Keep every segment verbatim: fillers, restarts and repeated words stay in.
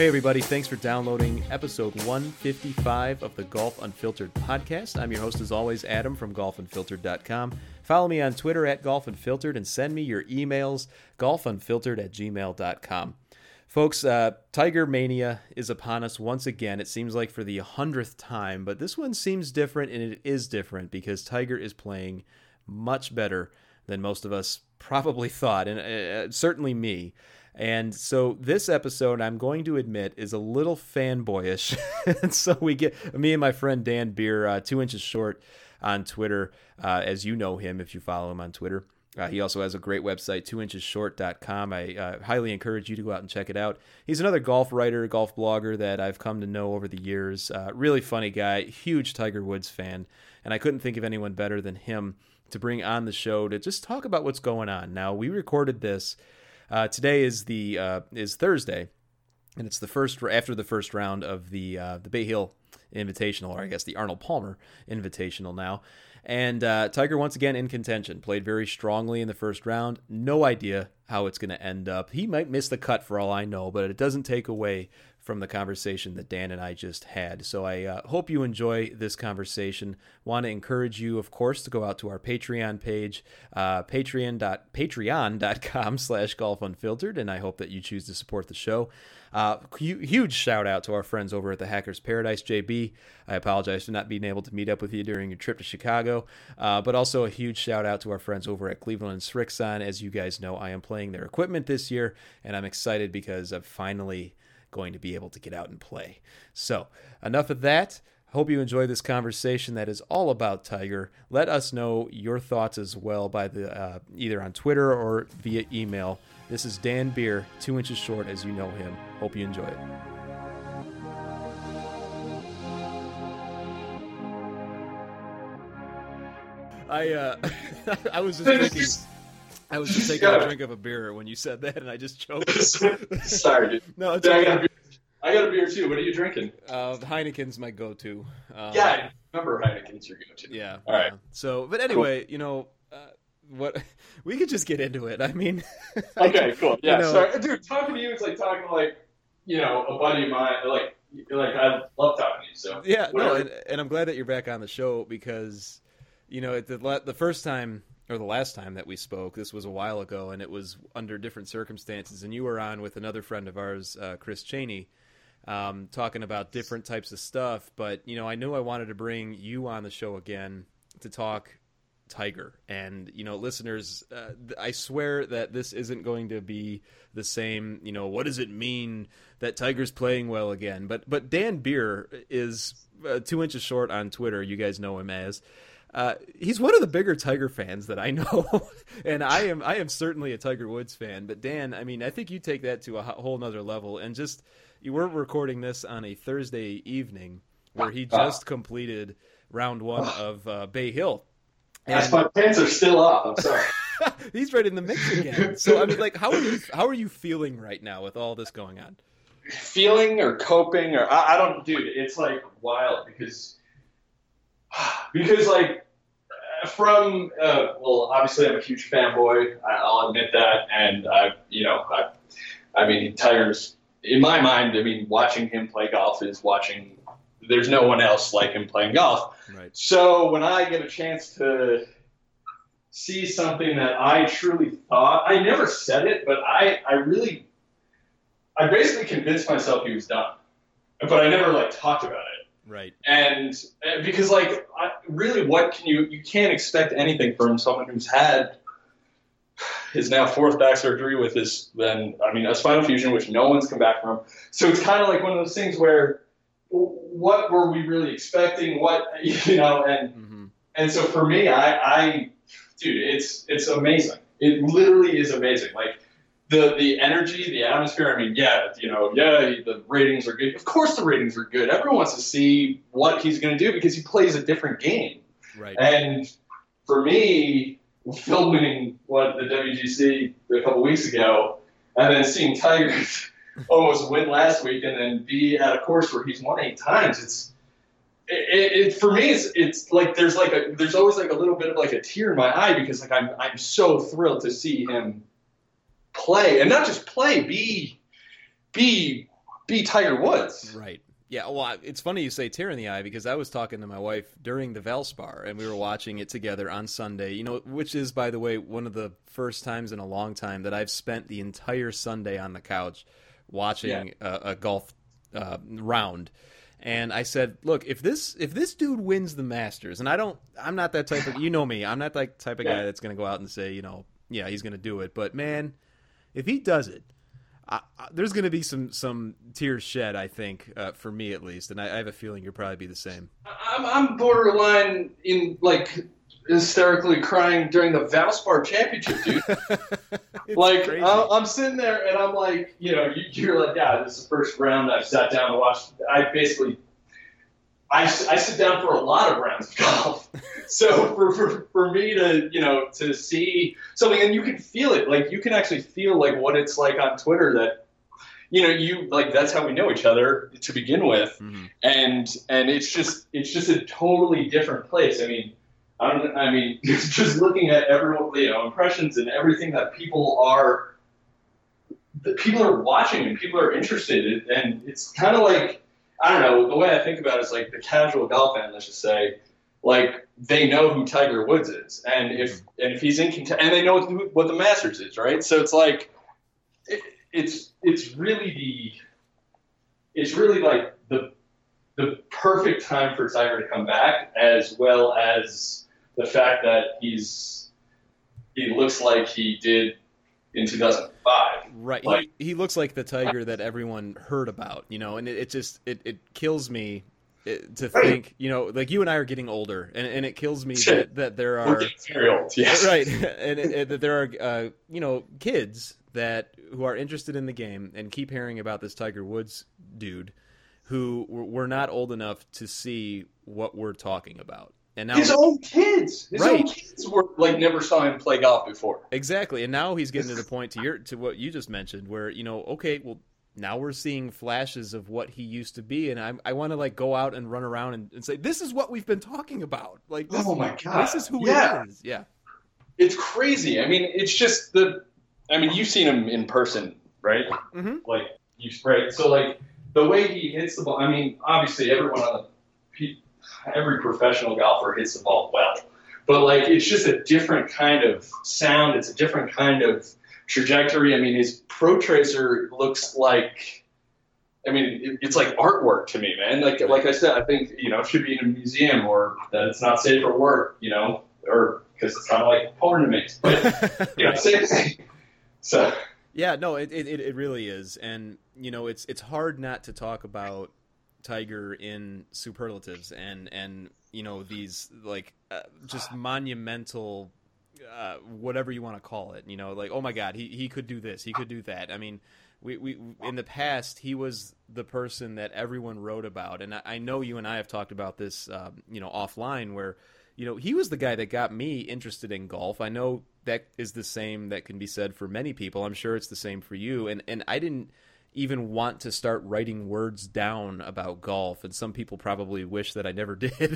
Hey everybody, thanks for downloading episode one fifty-five of the Golf Unfiltered podcast. I'm your host as always, Adam from golf unfiltered dot com. Follow me on Twitter at golf unfiltered and send me your emails, golf unfiltered at gmail dot com. Folks, uh, Tiger Mania is upon us once again. It seems like for the hundredth time, but this one seems different, and it is different because Tiger is playing much better than most of us probably thought, and uh, certainly me. And so this episode, I'm going to admit, is a little fanboyish. And so we get me and my friend Dan Beer, uh, two inches short on Twitter, uh, as you know him if you follow him on Twitter. Uh, he also has a great website, two inches short dot com. I uh, highly encourage you to go out and check it out. He's another golf writer, golf blogger that I've come to know over the years. Uh, really funny guy, huge Tiger Woods fan, and I couldn't think of anyone better than him to bring on the show to just talk about what's going on. Now, we recorded this. Uh, today is the uh, is Thursday, and it's the first after the first round of the uh, the Bay Hill Invitational, or I guess the Arnold Palmer Invitational now. And uh, Tiger once again in contention, played very strongly in the first round. No idea how it's going to end up. He might miss the cut for all I know, but it doesn't take away from the conversation that Dan and I just had. So I uh, hope you enjoy this conversation. Want to encourage you, of course, to go out to our Patreon page, uh, patreon dot patreon dot com slash golf unfiltered, and I hope that you choose to support the show. Uh, huge shout out to our friends over at the Hackers Paradise. J B, I apologize for not being able to meet up with you during your trip to Chicago, uh, but also a huge shout out to our friends over at Cleveland and Srixon. As you guys know, I am playing their equipment this year, and I'm excited because I'm finally going to be able to get out and play. So enough of that. Hope you enjoy this conversation that is all about Tiger. Let us know your thoughts as well by the uh, either on Twitter or via email. This is Dan Beer, two inches short as you know him. Hope you enjoy it. I uh, I was just drinking. I was just taking a drink of a beer when you said that, and I just choked. Sorry, dude. No, it's yeah, okay. I, got a beer. I got a beer too. What are you drinking? Uh, Heineken's my go-to. Um, yeah, I remember Heineken's your go-to. Yeah. All right. Uh, so, but anyway, cool. you know, uh, what we could just get into it. I mean. Okay, cool. Yeah, you know, sorry, dude. Talking to you is like talking to like, you know, a buddy of mine. Like, like I love talking to you. So. Yeah. Whatever. No, and, and I'm glad that you're back on the show because, you know, the the first time. Or the last time that we spoke, this was a while ago, and it was under different circumstances. And you were on with another friend of ours, uh, Chris Cheney, um, talking about different types of stuff. But, you know, I knew I wanted to bring you on the show again to talk Tiger. And, you know, listeners, uh, I swear that this isn't going to be the same, you know, what does it mean that Tiger's playing well again? But, but Dan Beer is uh, two inches short on Twitter. You guys know him as. Uh, he's one of the bigger Tiger fans that I know, and I am I am certainly a Tiger Woods fan. But Dan, I mean, I think you take that to a whole nother level. And just you were recording this on a Thursday evening where he just completed round one of uh, Bay Hill. And yes, my pants are still off. I'm sorry. He's right in the mix again. So I mean, like, how are you how are you feeling right now with all this going on? Feeling or coping or I, I don't, dude. It's like wild because. Because, like, from, uh, well, obviously I'm a huge fanboy. I'll admit that. And, I, you know, I, I mean, Tiger's, in my mind, I mean, watching him play golf is watching, there's no one else like him playing golf. Right. So when I get a chance to see something that I truly thought, I never said it, but I, I really, I basically convinced myself he was done. But I never, like, talked about it. Right. And because, like, I, really, what can you, you can't expect anything from someone who's had his now fourth back surgery with his, then, I mean, a spinal fusion, which no one's come back from. So it's kind of like one of those things where what were we really expecting? What, you know, and, mm-hmm. and so for me, I, I, dude, it's, it's amazing. It literally is amazing. Like, The the energy, the atmosphere, I mean, yeah, you know, yeah, the ratings are good. Of course the ratings are good. Everyone wants to see what he's going to do because he plays a different game. Right. And for me, filming what the W G C a couple weeks ago and then seeing Tiger almost win last week and then be at a course where he's won eight times, it's it, it for me, it's it's like there's like a there's always like a little bit of like a tear in my eye because like I'm I'm so thrilled to see him play, and not just play, be be be Tiger Woods. Right. Yeah, well, I- it's funny you say tear in the eye because I was talking to my wife during the Valspar, and we were watching it together on Sunday, you know, which is, by the way, one of the first times in a long time that I've spent the entire Sunday on the couch watching Yeah. a, a golf uh, round. And I said, look, if this if this dude wins the Masters, and I don't, I'm not that type of, you know me, I'm not that type of Yeah. guy that's going to go out and say, you know, yeah, he's going to do it. But, man, if he does it, I, I, there's going to be some, some tears shed, I think, uh, for me at least, and I, I have a feeling you'll probably be the same. I'm, I'm borderline in like hysterically crying during the Valspar Championship, dude. Like crazy. I, I'm sitting there and I'm like, you know, you, you're like, yeah, this is the first round I've sat down to watch. I basically, I, I sit down for a lot of rounds of golf. So for, for for me to, you know, to see something, and you can feel it, like you can actually feel like what it's like on Twitter that, you know, you like that's how we know each other to begin with, Mm-hmm. and and it's just it's just a totally different place. I mean, I don't. I mean, just looking at everyone, you know, impressions and everything that people are, that people are watching and people are interested in, and it's kind of like, I don't know, the way I think about it is like the casual golf fan, let's just say, like they know who Tiger Woods is, and if and if he's in contention, and they know what, what the Masters is, right? So it's like, it, it's it's really the, it's really like the the perfect time for Tiger to come back, as well as the fact that he's he looks like he did in two thousand five. Right. Like, he, he looks like the Tiger that everyone heard about, you know, and it, it just, it, it kills me it, to think, you know, like you and I are getting older, and, and it kills me that, that there we're are, getting very old, yes. right, and, it, it, that there are, uh, you know, kids that, who are interested in the game and keep hearing about this Tiger Woods dude who were not old enough to see what we're talking about. And now, his own kids, his Right. own kids were like never saw him play golf before. Exactly, and now he's getting to the point to your to what you just mentioned, where you know, okay, well, now we're seeing flashes of what he used to be, and I I want to like go out and run around and, and say, this is what we've been talking about. Like, this, Oh my god, this is who yeah. he is. Yeah, It's crazy. I mean, it's just the. I mean, you've seen him in person, right? mm-hmm. Like you, right? So like the way he hits the ball. I mean, obviously everyone on the, every professional golfer hits the ball well, but like it's just a different kind of sound. It's a different kind of trajectory. I mean, his Pro Tracer looks like. I mean, it, it's like artwork to me, man. Like like I said, I think you know it should be in a museum, or that it's not safe for work, you know, or because it's kind of like porn to me. But you know, same thing. So yeah, no, it, it it really is, and you know, it's it's hard not to talk about Tiger in superlatives and and you know these like uh, just monumental uh, whatever you want to call it, you know, like, oh my god, he he could do this, he could do that. I mean, we we in the past he was the person that everyone wrote about, and I, I know you and I have talked about this um, you know offline, where you know he was the guy that got me interested in golf. I know that is the same that can be said for many people. I'm sure it's the same for you, and and I didn't even want to start writing words down about golf, and some people probably wish that I never did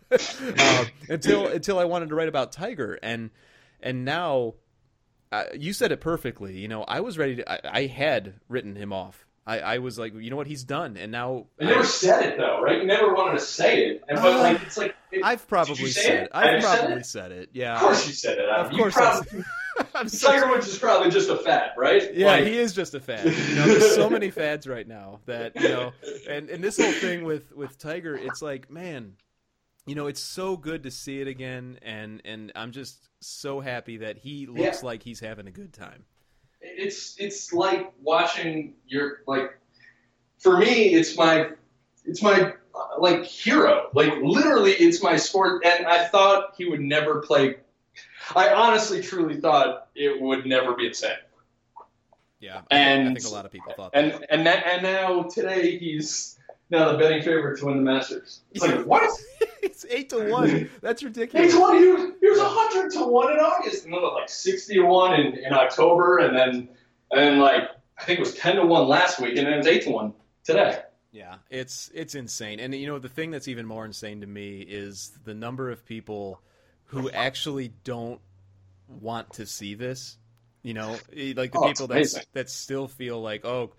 uh, until until I wanted to write about Tiger, and and now uh, you said it perfectly. You know, I was ready to. I, I had written him off. I, I was like, you know what, he's done, and now you never I, said it though, right? You never wanted to say it, and but Uh, like it's like it, I've probably did you say said it? it. I've Have you said probably it? said it. Yeah, Of course you said it. Adam. Of You course probably, I'm such- Tiger Woods is probably just a fad, right? Yeah, Like- he is just a fad. You know, there's so many fads right now that, you know, and, and this whole thing with, with Tiger, it's like, man, you know, it's so good to see it again, and, and I'm just so happy that he looks Yeah. like he's having a good time. It's it's like watching your like. For me, it's my it's my uh, like hero. Like literally, it's my sport. And I thought he would never play. I honestly, truly thought it would never be the same. Yeah, And I think a lot of people thought that. And and that, and now today he's now the betting favorite to win the Masters. It's like what? It's eight to one. That's Eight ridiculous. to one. He was he was a hundred to one in August, and then like sixty to one in, in October, and then and then like I think it was ten to one last week, and then it was eight to one today. Yeah, it's it's insane. And you know, the thing that's even more insane to me is the number of people who actually don't want to see this. You know, like the Oh, it's people that amazing. that still feel like, oh,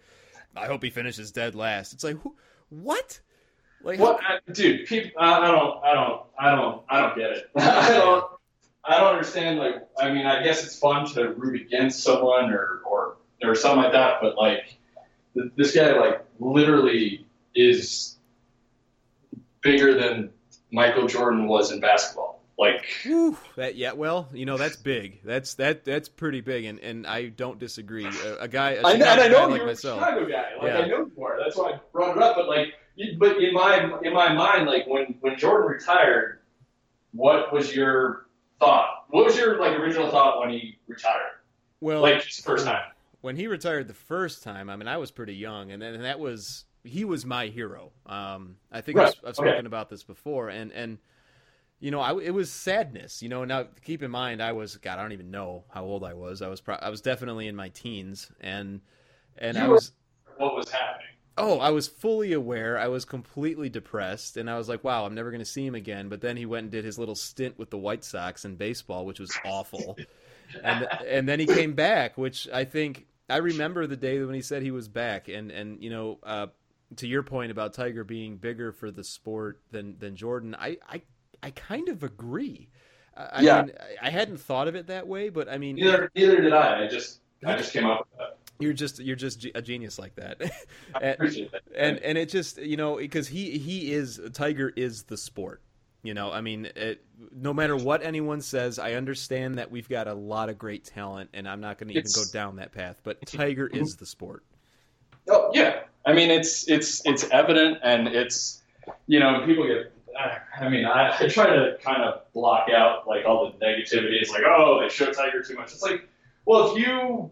I hope he finishes dead last. It's like, who, what? Like, what, I, dude? People, I, I don't, I don't, I don't, I don't get it. I don't, I don't understand. Like, I mean, I guess it's fun to root against someone or, or, or something like that. But like, th- this guy, like, literally is bigger than Michael Jordan was in basketball. Like, Whew, that yeah, well, you know, that's big. That's that that's pretty big, and, and I don't disagree. A, a guy, a I, and I know like you're myself, a Chicago guy. Like, yeah. I know you are. That's why I brought it up. But like, you, but in my in my mind, like when when Jordan retired, what was your thought? What was your like original thought when he retired? Well, like his first time. When he retired the first time, I mean, I was pretty young, and then and that was he was my hero. Um, I think Right. I've, I've spoken Okay. about this before, and and. You know, I, it was sadness. You know, now keep in mind, I was God. I don't even know how old I was. I was pro- I was definitely in my teens, and and You I were- was What was happening? oh, I was fully aware. I was completely depressed, and I was like, wow, I'm never going to see him again. But then he went and did his little stint with the White Sox in baseball, which was awful, and and then he came back, which I think I remember the day when he said he was back, and and you know, uh, to your point about Tiger being bigger for the sport than than Jordan, I I. I kind of agree. I Yeah. mean, I hadn't thought of it that way, but I mean, Neither neither did I. I just I just came up with that. you're just you're just a genius like that. I and, appreciate that. and and it just, you know, because he he is Tiger is the sport. You know, I mean, it, no matter what anyone says, I understand that we've got a lot of great talent, and I'm not going to even It's- go down that path. But Tiger is the sport. Oh yeah, I mean it's it's it's evident, and it's you know people get. I mean, I, I try to kind of block out like all the negativity. It's like, oh, they show Tiger too much. It's like, well, if you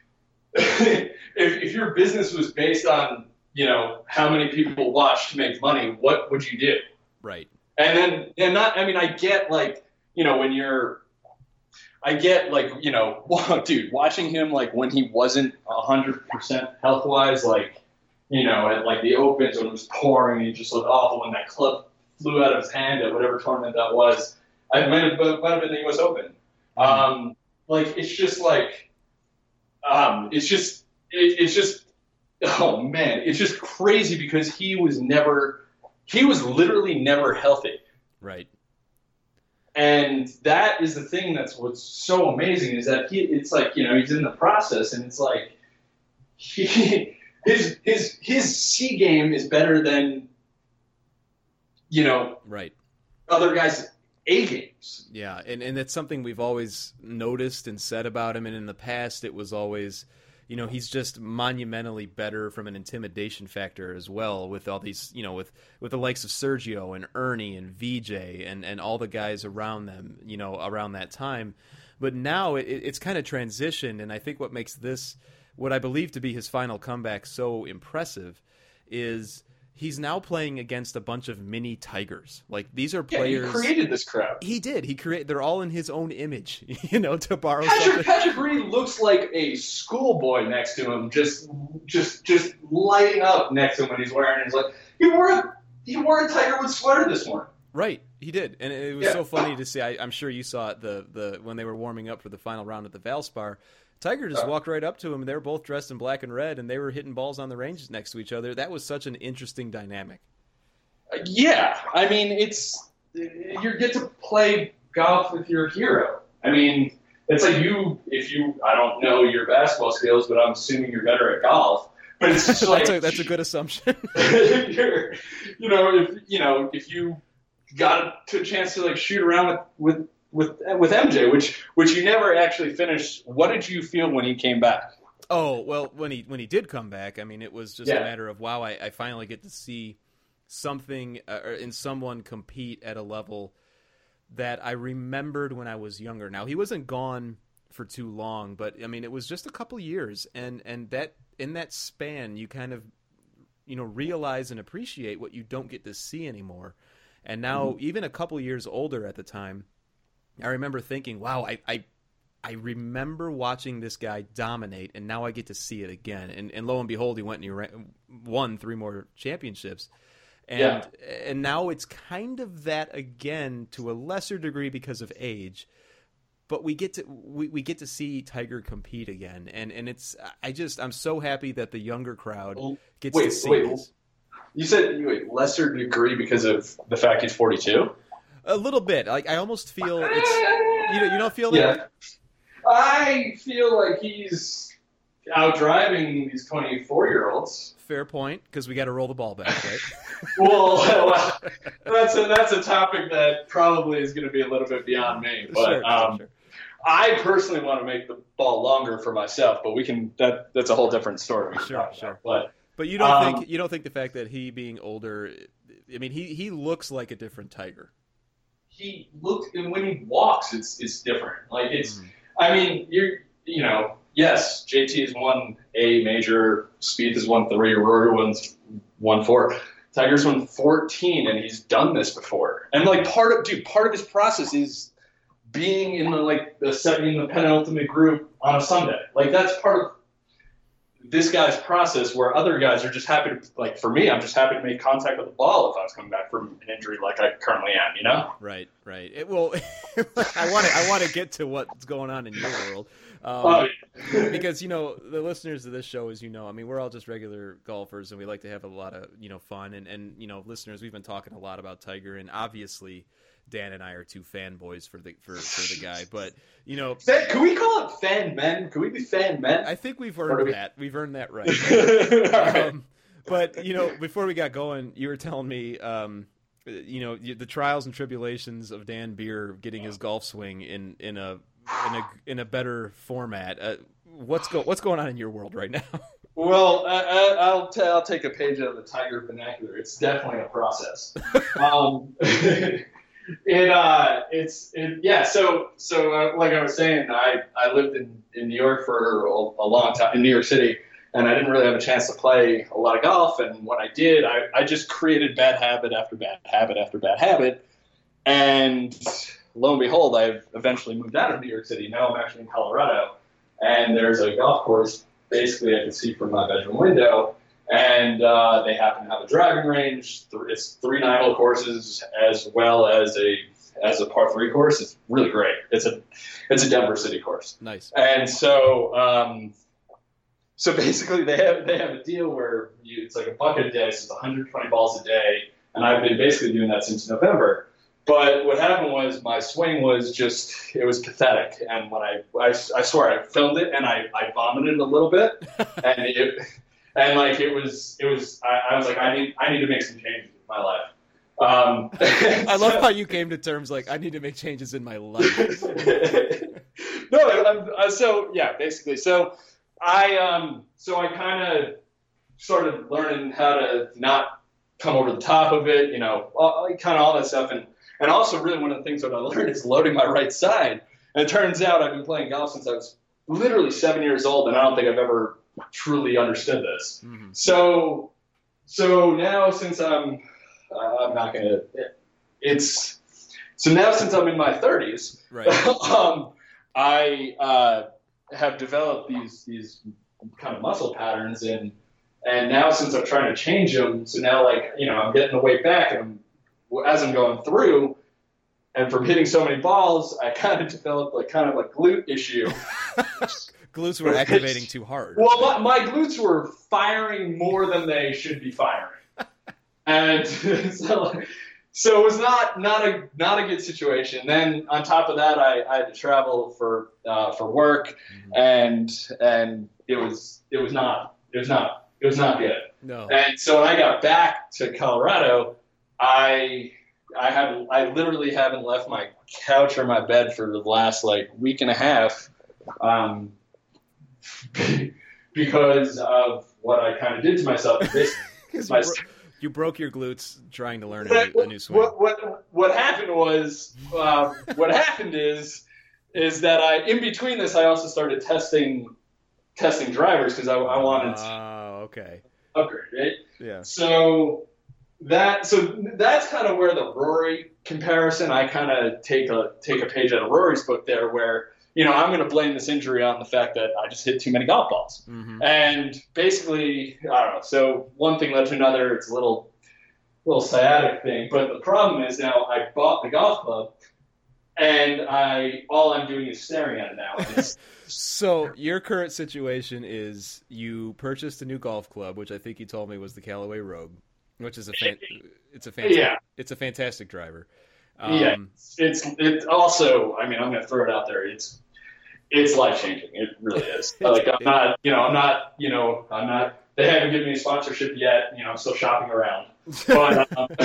if if your business was based on you know how many people watch to make money, what would you do? Right. And then and not. I mean, I get like you know when you're. I get like you know, wow, dude, watching him like when he wasn't a hundred percent health wise, like you know, at like the Opens when it was pouring, he just looked awful when that club flew out of his hand at whatever tournament that was. I might have, might have been the U S Open. Um, like it's just like, um, it's just, it, it's just, oh man, it's just crazy because he was never, he was literally never healthy. Right. And that is the thing that's what's so amazing is that he, it's like, you know, he's in the process and it's like, he, his, his, his C game is better than, you know, Right. other guys' A games. Yeah, and, and it's something we've always noticed and said about him, and in the past it was always, you know, he's just monumentally better from an intimidation factor as well with all these, you know, with, with the likes of Sergio and Ernie and V J and, and all the guys around them, you know, around that time. But now it, it's kind of transitioned, and I think what makes this, what I believe to be his final comeback so impressive is he's now playing against a bunch of mini Tigers. Like, these are Yeah, players. he created this crowd. He did. He created. They're all in his own image, you know, to borrow Patrick, something. Patrick Reed looks like a schoolboy next to him, just, just, just lighting up next to him when he's wearing. He's like, he wore a, he wore a Tiger Woods sweater this morning. Right, he did, and it was Yeah. so funny to see. I, I'm sure you saw it the the when they were warming up for the final round at the Valspar. Tiger just Uh. walked right up to him, and they were both dressed in black and red, and they were hitting balls on the range next to each other. That was such an interesting dynamic. Uh, yeah, I mean, it's you get to play golf with your hero. I mean, it's like you, if you, I don't know your basketball skills, but I'm assuming you're better at golf. But it's just like that's, a, that's a good assumption. you're, you know, if you know, if you got a chance to like shoot around with with with with M J, which which you never actually finished. What did you feel when he came back? Oh, well, when he when he did come back, I mean, it was just Yeah. a matter of, wow, I, I finally get to see something uh, or in someone compete at a level that I remembered when I was younger. Now, he wasn't gone for too long, but I mean, it was just a couple years, and and that in that span, you kind of, you know, realize and appreciate what you don't get to see anymore. And now, mm-hmm. even a couple years older at the time, I remember thinking, wow, I, I I remember watching this guy dominate, and now I get to see it again. And, and lo and behold, he went and he ran, won three more championships. And Yeah. and now it's kind of that again to a lesser degree because of age. but we get to we, we get to see Tiger compete again, and and it's I just I'm so happy that the younger crowd gets wait, to see wait. this. You said wait, lesser degree because of the fact he's forty-two. A little bit. Like I almost feel it's you know you don't feel that. Yeah, I feel like he's out driving these twenty-four year olds. Fair point, because we got to roll the ball back, right? well, well, that's a that's a topic that probably is going to be a little bit beyond me. But sure, um, sure. I personally want to make the ball longer for myself. But we can that that's a whole different story. We can Sure, talk sure. about. But But you don't um, think you don't think the fact that he being older, I mean, he he looks like a different Tiger. he looks and when he walks, it's it's different. Like it's, Mm. I mean, you're you know, yes, J T has won a major, Spieth has won three, Rory won's won four. Tiger's won fourteen, and he's done this before. And like part of, dude, part of his process is being in the like the second, in the penultimate group on a Sunday. Like that's part of this guy's process, where other guys are just happy to, like for me, I'm just happy to make contact with the ball if I was coming back from an injury like I currently am. You know? Right, right. It, well, I want to I want to get to what's going on in your world. Um, Oh, because, you know, the listeners of this show, as you know, I mean, we're all just regular golfers, and we like to have a lot of, you know, fun. And, and you know, listeners, we've been talking a lot about Tiger, and obviously Dan and I are two fanboys for the for, for the guy. But, you know, Fan, can we call it fan men? Can we be fan men? I think we've Or earned do we- that. We've earned that right. All right. um, but, you know, before we got going, you were telling me, um, you know, the trials and tribulations of Dan Beer getting his golf swing in, in a in a in a better format. Uh, what's go what's going on in your world right now? Well, I, I, I'll t- I'll take a page out of the Tiger vernacular. It's definitely a process. um, it uh, it's it, yeah. So so uh, like I was saying, I, I lived in, in New York for a, a long time, in New York City, and I didn't really have a chance to play a lot of golf. And when I did, I, I just created bad habit after bad habit after bad habit, and lo and behold, I've eventually moved out of New York City. Now I'm actually in Colorado, and there's a golf course basically I can see from my bedroom window, and uh, they happen to have a driving range. It's three nine-hole courses as well as a as a par three course. It's really great. It's a it's a Denver City course. Nice. And so um, so basically they have they have a deal where you, it's like a bucket a day, so it's one hundred twenty balls a day, and I've been basically doing that since November. But what happened was my swing was just, it was pathetic. And when I, I, I swear, I filmed it and I, I vomited a little bit. and it, and like, it was, it was, I, I was like, I need, I need to make some changes in my life. Um, I love how you came to terms like, I need to make changes in my life. no, I'm, uh, so yeah, basically. So I, um, so I kind of started learning how to not come over the top of it, you know, kind of all that stuff. And, And also, really, one of the things that I learned is loading my right side. And it turns out I've been playing golf since I was literally seven years old, and I don't think I've ever truly understood this. Mm-hmm. So, so now since I'm, uh, I'm not gonna, it's, so now since I'm in my thirties, Right. um, I uh, have developed these these kind of muscle patterns, and and now since I'm trying to change them, so now like you know I'm getting the weight back, and I'm as I'm going through, and from hitting so many balls, I kind of developed like kind of a glute issue. Glutes were activating too hard. Well, my, my glutes were firing more than they should be firing, and so, so it was not not a not a good situation. Then on top of that, I, I had to travel for uh, for work, Mm-hmm. and and it was it was not it was not it was not good. No. And so when I got back to Colorado, I I have I literally haven't left my couch or my bed for the last like week and a half, um, because of what I kind of did to myself. This, 'Cause my, you, bro- you broke your glutes trying to learn a new, a new swing. what, what what happened was uh, what happened is is that I in between this I also started testing testing drivers because I, I wanted to Oh, okay. upgrade, right? Yeah. So that so that's kind of where the Rory comparison, I kind of take a take a page out of Rory's book there, where you know I'm going to blame this injury on the fact that I just hit too many golf balls, Mm-hmm. and basically I don't know. So one thing led to another. It's a little little sciatic thing, but the problem is now I bought the golf club, and I all I'm doing is staring at it now. And it's, So your current situation is you purchased a new golf club, which I think you told me was the Callaway Rogue, which is a fan- it's a fantastic yeah. it's a fantastic driver. Um, yeah, it's it's also. I mean, I'm going to throw it out there. It's it's life changing. It really is. Like I'm not, you know, I'm not, you know, I'm not. They haven't given me a sponsorship yet. You know, I'm still shopping around. But um,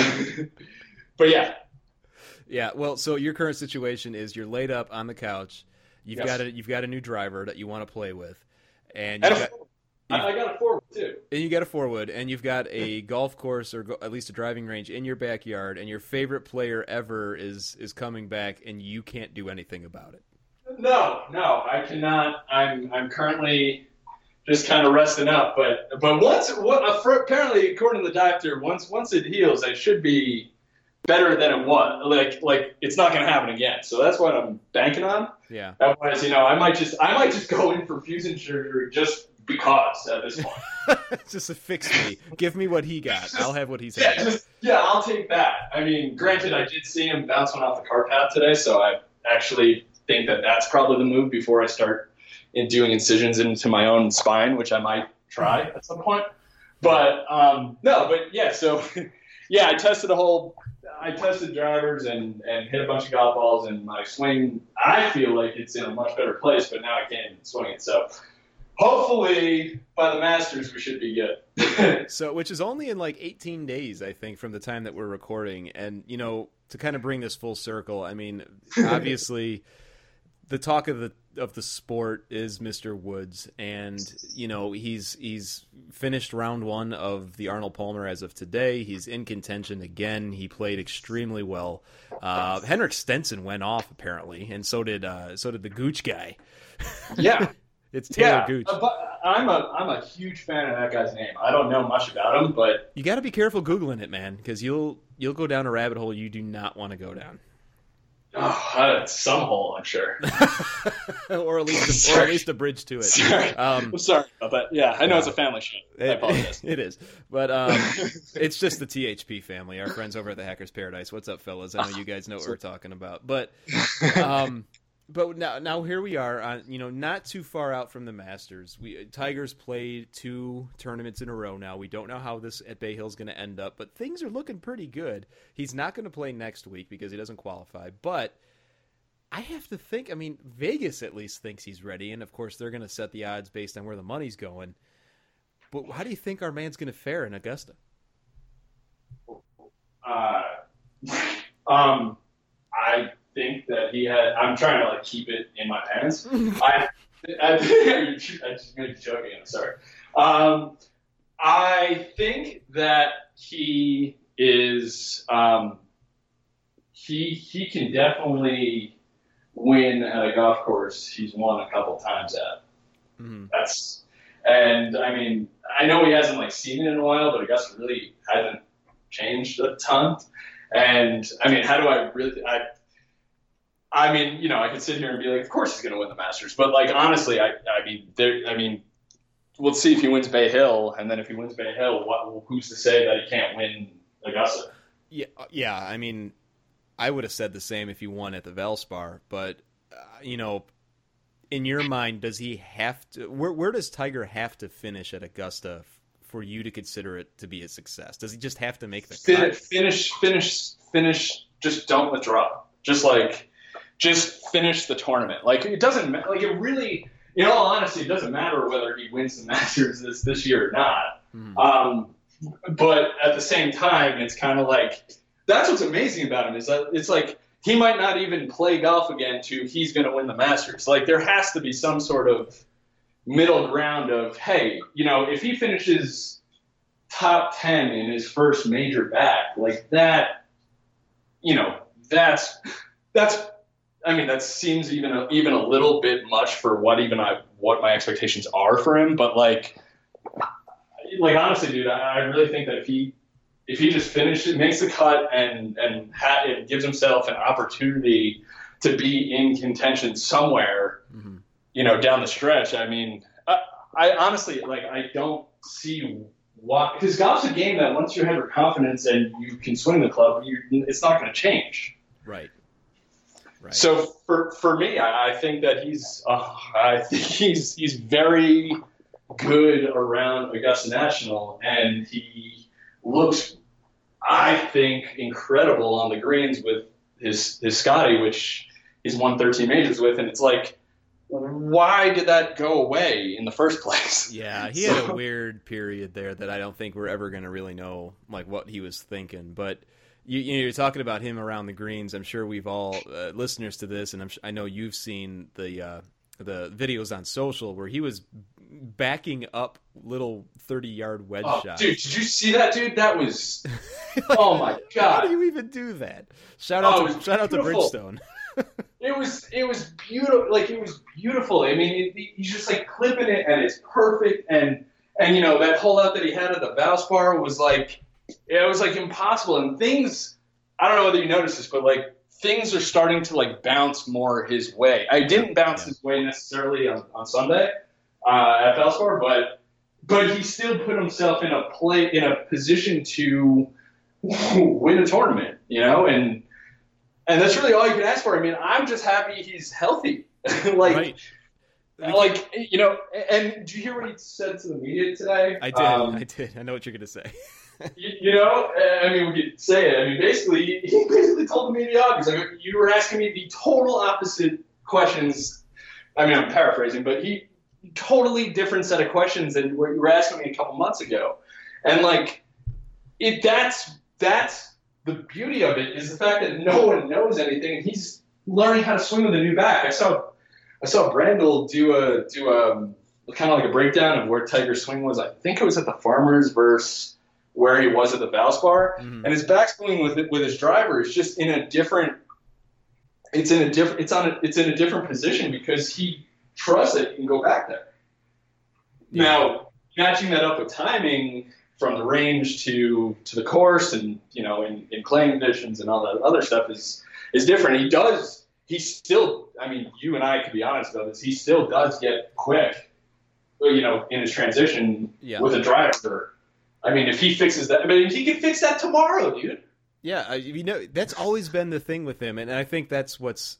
but yeah, yeah. Well, so your current situation is you're laid up on the couch. You've yes. got a you've got a new driver that you want to play with, and and you got, I, I got a forward too. And you got a four-wood, and you've got a golf course or go, at least a driving range in your backyard, and your favorite player ever is is coming back, and you can't do anything about it. No, no, I cannot. I'm I'm currently just kind of resting up, but but once what apparently according to the doctor, once once it heals, it should be better than it was. Like like it's not going to happen again. So that's what I'm banking on. Yeah. Otherwise, you know, I might just I might just go in for fusion surgery just because at this point. Just to fix me. Give me what he got. I'll have what he's yeah, had. just, yeah, I'll take that. I mean, granted, I did see him bounce one off the car path today, so I actually think that that's probably the move before I start in doing incisions into my own spine, which I might try at some point. But um, no, but yeah, so yeah, I tested a whole. I tested drivers and, and hit a bunch of golf balls, and my swing, I feel like it's in a much better place, but now I can't even swing it. So hopefully by the Masters we should be good. So, which is only in like eighteen days, I think, from the time that we're recording. And, you know, to kind of bring this full circle, I mean, obviously the talk of the of the sport is Mister Woods, and you know he's he's finished round one of the Arnold Palmer as of today. He's in contention again. He played extremely well. Uh, Henrik Stenson went off apparently, and so did uh, so did the Gooch guy. Yeah, it's Taylor yeah, Gooch. Uh, but I'm a I'm a huge fan of that guy's name. I don't know much about him, but you got to be careful googling it, man, because you'll you'll go down a rabbit hole you do not want to go down. Oh, it's some hole, I'm sure. or at least, a, or at least a bridge to it. Sorry. Um, I'm sorry about that. Yeah, I know it's a family show. I it, apologize. It is, but um, it's just the T H P family, our friends over at the Hackers Paradise. What's up, fellas? I know you guys know what we're talking about, but um, but now now here we are, on, you know, not too far out from the Masters. We Tigers played two tournaments in a row now. We don't know how this at Bay Hill is going to end up, but things are looking pretty good. He's not going to play next week because he doesn't qualify, but I have to think, I mean, Vegas at least thinks he's ready, and of course they're going to set the odds based on where the money's going. But how do you think our man's going to fare in Augusta? Uh, um, I think that he had. I'm trying to like keep it in my pants. I, I, I just made you joking. I'm sorry. Um, I think that he is. Um, he he can definitely win at a golf course he's won a couple times at. Mm-hmm. That's and I mean I know he hasn't like seen it in a while, but Augusta really hasn't changed a ton. And I mean, how do I really? I I mean, you know, I could sit here and be like, of course he's going to win the Masters, but like honestly, I I mean, there. I mean, we'll see if he wins Bay Hill, and then if he wins Bay Hill, what? Who's to say that he can't win Augusta? Yeah, yeah. I mean, I would have said the same if he won at the Valspar, but uh, you know, in your mind, does he have to? Where where does Tiger have to finish at Augusta f- for you to consider it to be a success? Does he just have to make the finish, finish, finish, finish? Just don't withdraw. Just like, just finish the tournament. Like it doesn't ma- like it really. In all honesty, it doesn't matter whether he wins the Masters this this year or not. Mm. Um, but at the same time, it's kind of like. That's what's amazing about him is that it's like he might not even play golf again to he's going to win the Masters. Like there has to be some sort of middle ground of, hey, you know, if he finishes top ten in his first major back, like that, you know, that's that's I mean, that seems even a, even a little bit much for what even I what my expectations are for him. But like, like honestly, dude, I, I really think that if he If he just finishes, makes the cut, and and ha- it gives himself an opportunity to be in contention somewhere, mm-hmm. you know, down the stretch. I mean, I, I honestly like I don't see why, because golf's a game that once you have your confidence and you can swing the club, you, it's not going to change. Right. Right. So for for me, I, I think that he's uh, I think he's he's very good around Augusta National, and he looks, I think, incredible on the greens with his his Scotty, which he's won thirteen majors with, and it's like, why did that go away in the first place? Yeah, he so, had a weird period there that I don't think we're ever going to really know like what he was thinking. But you, you know, you're talking about him around the greens. I'm sure we've all uh, listeners to this, and I'm, I know you've seen the uh, the videos on social where he was backing up little thirty-yard wedge oh, shots. Dude, did you see that, dude? That was like, oh my god! How do you even do that? Shout out, oh, to, shout out to Bridgestone. It was it was beautiful. Like it was beautiful. I mean, it, it, he's just like clipping it, and it's perfect. And and you know that hole out that he had at the Valspar was like, it was like impossible. And things, I don't know whether you noticed this, but like things are starting to like bounce more his way. I didn't bounce yeah. his way necessarily on, on Sunday uh, at Valspar, but but he still put himself in a play in a position to win a tournament. You know, and. And that's really all you can ask for. I mean, I'm just happy he's healthy. like, right. like you know. And did you hear what he said to the media today? I did. Um, I did. I know what you're going to say. you, you know, I mean, we could say it. I mean, basically, he basically told the media off. He's like, you were asking me the total opposite questions. I mean, I'm paraphrasing, but he totally different set of questions than what you were asking me a couple months ago. And like, it that's that's. The beauty of it is the fact that no one knows anything, and he's learning how to swing with a new back. I saw, I saw Brandel do a do a kind of like a breakdown of where Tiger's swing was. I think it was at the Farmers versus where he was at the Valspar, mm-hmm. and his backswing with with his driver is just in a different. It's in a different. It's on. A, it's in a different position because he trusts that he can go back there. Yeah. Now, matching that up with timing. From the range to to the course and, you know, in, in playing conditions and all that other stuff is is different. He does, he still, I mean, you and I could be honest about this, he still does get quick, you know, in his transition yeah. with a driver. I mean, if he fixes that, I mean, he can fix that tomorrow, dude. Yeah, you know, that's always been the thing with him, and I think that's what's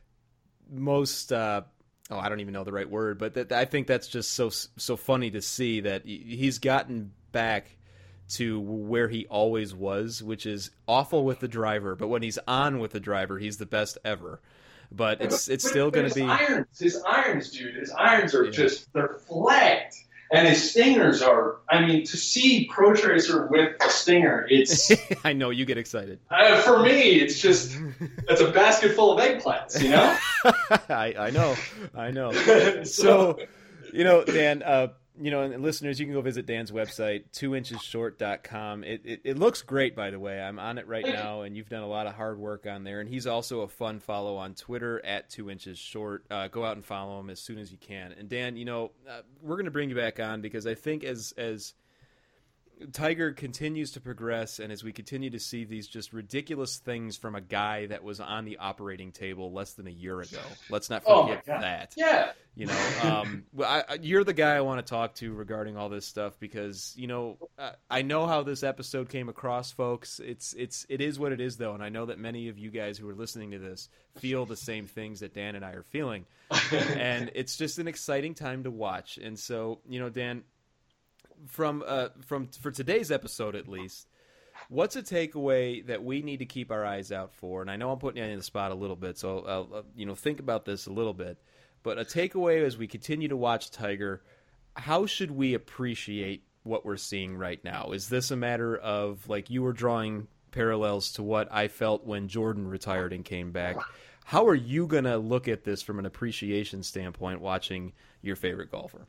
most, uh, oh, I don't even know the right word, but that, I think that's just so so funny to see that he's gotten back to where he always was, which is awful with the driver, but when he's on with the driver, he's the best ever. But it's it's but, still but going to be irons. His irons, dude. His irons are yeah. just they're flagged, and his stingers are. I mean, to see Pro Tracer with a stinger, it's. I know you get excited. Uh, for me, it's just it's a basket full of eggplants. You know. I I know I know. so, so, you know, Dan. Uh, You know, and listeners, you can go visit Dan's website, two inches short dot com. It, it it looks great, by the way. I'm on it right now, and you've done a lot of hard work on there. And he's also a fun follow on Twitter at two inches short. Uh, go out and follow him as soon as you can. And Dan, you know, uh, we're going to bring you back on because I think as as Tiger continues to progress, and as we continue to see these just ridiculous things from a guy that was on the operating table less than a year ago. Let's not forget oh that. Yeah. You know, um, I, you're the guy I want to talk to regarding all this stuff because, you know, I, I know how this episode came across, folks. It's it's it is what it is, though, and I know that many of you guys who are listening to this feel the same things that Dan and I are feeling, and it's just an exciting time to watch. And so, you know, Dan, from uh, from for today's episode at least, what's a takeaway that we need to keep our eyes out for? And I know I'm putting you on the spot a little bit, so I'll, I'll you know think about this a little bit. But a takeaway as we continue to watch Tiger, how should we appreciate what we're seeing right now? Is this a matter of, like you were drawing parallels to what I felt when Jordan retired and came back? How are you going to look at this from an appreciation standpoint watching your favorite golfer?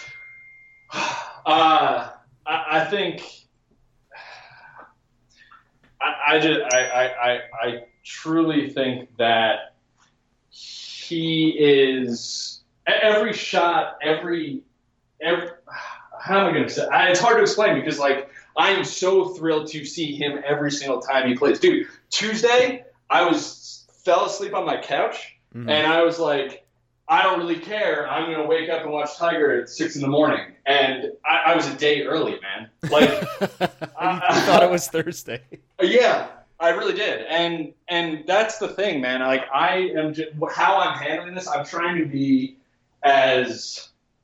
Uh, I, I think I, I just I, I, I truly think that he is every shot, every every. How am I going to say? It's hard to explain because like I am so thrilled to see him every single time he plays. Dude, Tuesday I was fell asleep on my couch mm-hmm. and I was like, I don't really care. I'm going to wake up and watch Tiger at six in the morning. And I, I was a day early, man. Like, I, I thought it was Thursday. Yeah. I really did, and and that's the thing, man. Like I am, just, how I'm handling this. I'm trying to be as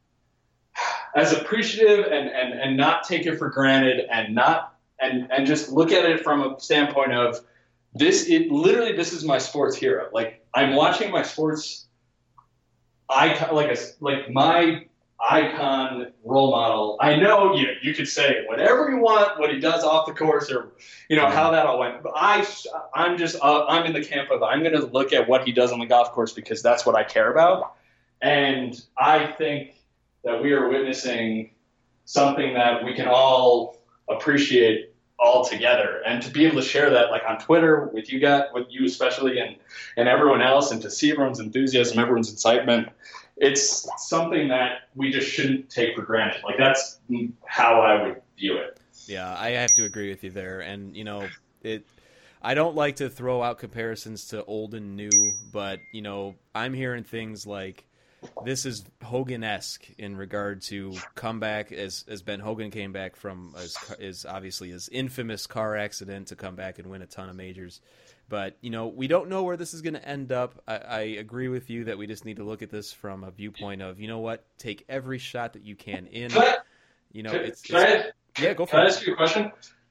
as appreciative and, and, and not take it for granted, and not and and just look at it from a standpoint of this. It literally, this is my sports hero. Like I'm watching my sports icon, like a like my. icon, role model. I know you you could say whatever you want, what he does off the course, or you know how that all went. But I I'm just uh, I'm in the camp of I'm going to look at what he does on the golf course because that's what I care about. And I think that we are witnessing something that we can all appreciate all together, and to be able to share that like on Twitter with you guys, with you especially, and and everyone else, and to see everyone's enthusiasm, everyone's excitement. It's something that we just shouldn't take for granted. Like, that's how I would view it. Yeah, I have to agree with you there. And, you know, it. I don't like to throw out comparisons to old and new, but, you know, I'm hearing things like this is Hogan-esque in regard to comeback as, as Ben Hogan came back from his, his, obviously, his infamous car accident to come back and win a ton of majors. But, you know, we don't know where this is going to end up. I, I agree with you that we just need to look at this from a viewpoint of, you know what, take every shot that you can in. Can I, you know, can, it's, can it's I, yeah, go for can it. I ask you a question?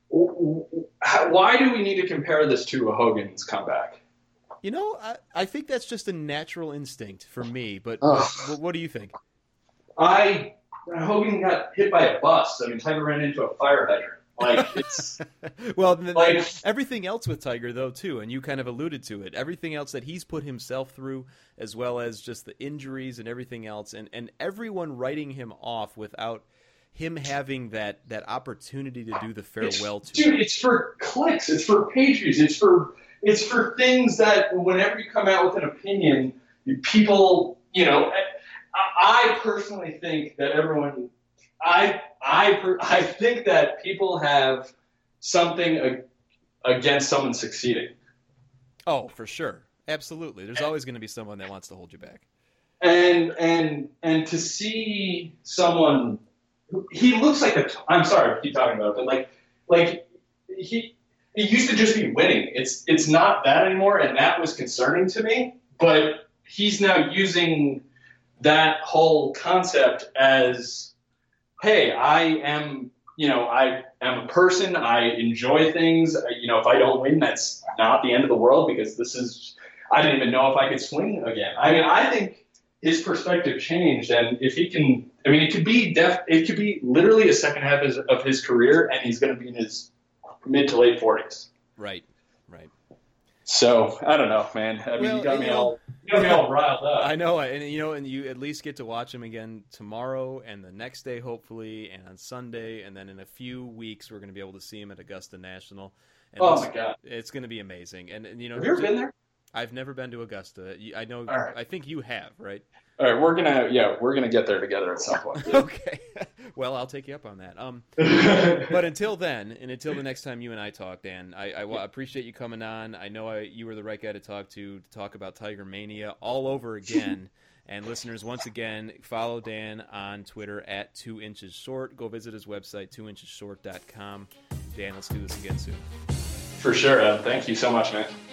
How, why do we need to compare this to a Hogan's comeback? You know, I, I think that's just a natural instinct for me. But, but, but what do you think? I Hogan got hit by a bus. I mean, Tiger ran into a fire hydrant. Like it's well, like, everything else with Tiger though too, and you kind of alluded to it. Everything else that he's put himself through, as well as just the injuries and everything else, and, and everyone writing him off without him having that, that opportunity to do the farewell it's, to. Dude, it's for clicks. It's for page views. It's for it's for things that whenever you come out with an opinion, people, you know, I, I personally think that everyone. I I I think that people have something against someone succeeding. Oh, for sure, absolutely. There's always going to be someone that wants to hold you back. And and and to see someone, he looks like a. I'm sorry, I keep talking about it, but like like he he used to just be winning. It's it's not that anymore, and that was concerning to me. But he's now using that whole concept as, hey, I am, you know, I am a person. I enjoy things. You know, if I don't win, that's not the end of the world because this is, I didn't even know if I could swing again. I mean, I think his perspective changed, and if he can, I mean, it could be def, it could be literally a second half of his, of his career, and he's going to be in his mid to late forties. Right, right. So I don't know, man. I mean, well, you got me you know, all, you got me all riled up. I know, and you know, and you at least get to watch him again tomorrow and the next day, hopefully, and on Sunday, and then in a few weeks, we're going to be able to see him at Augusta National. And oh my God, it's going to be amazing. And, and you know, have you ever been there? I've never been to Augusta. I know. Right. I think you have, right? All right, we're gonna yeah, we're gonna get there together at some point. Okay. Well, I'll take you up on that. Um, but until then, and until the next time you and I talk, Dan, I, I appreciate you coming on. I know I, you were the right guy to talk to to talk about Tiger Mania all over again. And listeners, once again, follow Dan on Twitter at Two Inches Short. Go visit his website, two inches short dot com. Dan, let's do this again soon. For sure, Ed. Thank you so much, man.